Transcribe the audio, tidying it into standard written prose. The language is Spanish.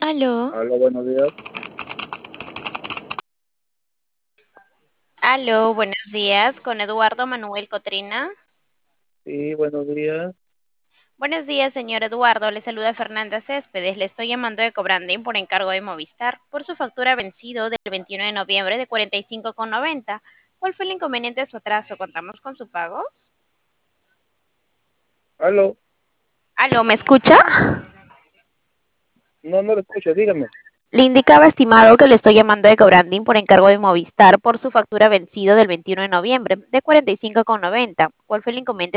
Aló, Hola, buenos días. aló, buenos días, con Eduardo Manuel Cotrina. Sí, buenos días. Buenos días, señor Eduardo, le saluda Fernanda Céspedes, le estoy llamando de Cobrandín por encargo de Movistar, por su factura vencido del 21 de noviembre de 45,90. ¿Cuál fue el inconveniente de su atraso? ¿Contamos con su pago? Aló, Aló, ¿me escucha? no lo escucho, dígame. Le indicaba, estimado, que le estoy llamando de Cobrandín por encargo de Movistar por su factura vencido del 21 de noviembre de 45,90. ¿Cuál fue el inconveniente